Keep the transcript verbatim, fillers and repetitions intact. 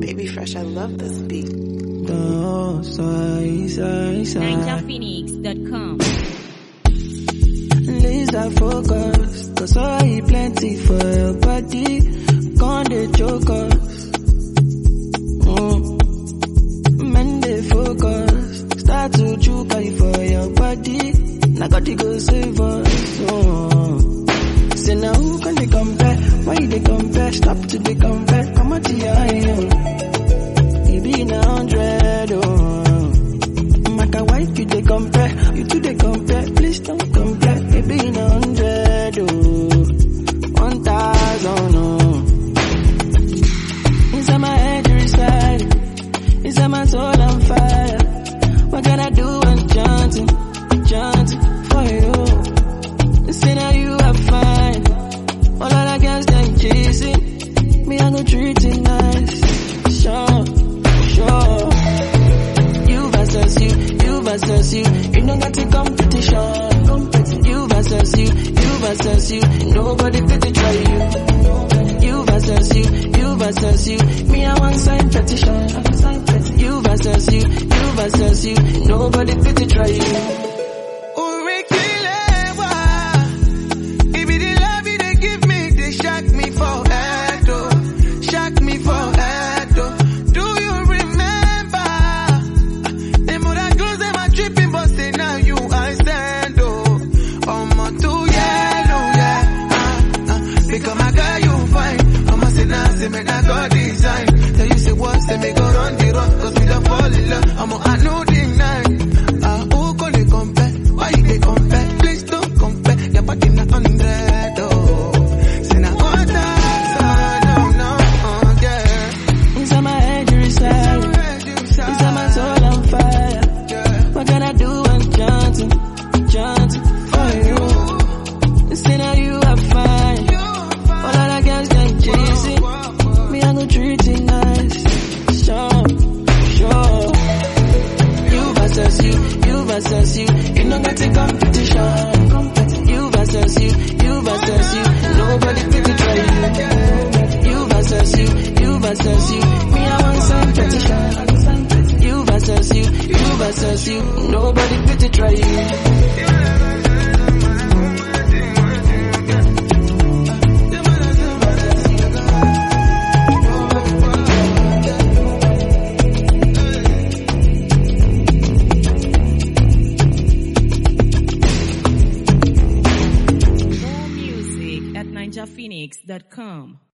Baby Fresh, I love this beat. No, sorry, sorry, sorry. ninja phoenix dot com. Laser focus, cause I plenty for your body. Gone the chokers. Mm. Men they focus, start to choke for your body. Now got to go save us. Mm. Say now who can they compare? Why they compare? Stop to they compare. Come on to your eye. Maybe in a hundred. Oh, matter why you they compare? You two they compare. Please don't compare. Maybe in a hundred. Oh, one thousand. Oh, inside my head you reside. Inside my soul on fire. What can I do? I'm chanting, chanting for you. Say now you are fine. All of the girls they chasing me, I go treat it nice. Sure, sure. You versus you, you versus you. You don't got the competition. You versus you, you versus you. Nobody fit to try you. You versus you, you versus you. Me I want sign petition. You versus you, you versus you. Nobody fit to try you. Say me go run the rock, cause we don't fall in love. I'm a I know the nine. Ah, who can they compare? Why they compare? Please don't compare. You're back in a hundred, oh. Say now what no, no, oh, yeah. Inside my head you reside. Inside my soul on fire. What can I do? I'm chanting, chanting for you. Say now you are fine. All of the girls they chasing me, I go treat it nice. Sure, sure. You versus you, you versus you. You don't get the competition. You versus you, you versus you. Nobody fit to try you. You versus you, you versus you. Me I want some petition. You versus you, you versus you. Nobody fit to try you. ninja phoenix dot com.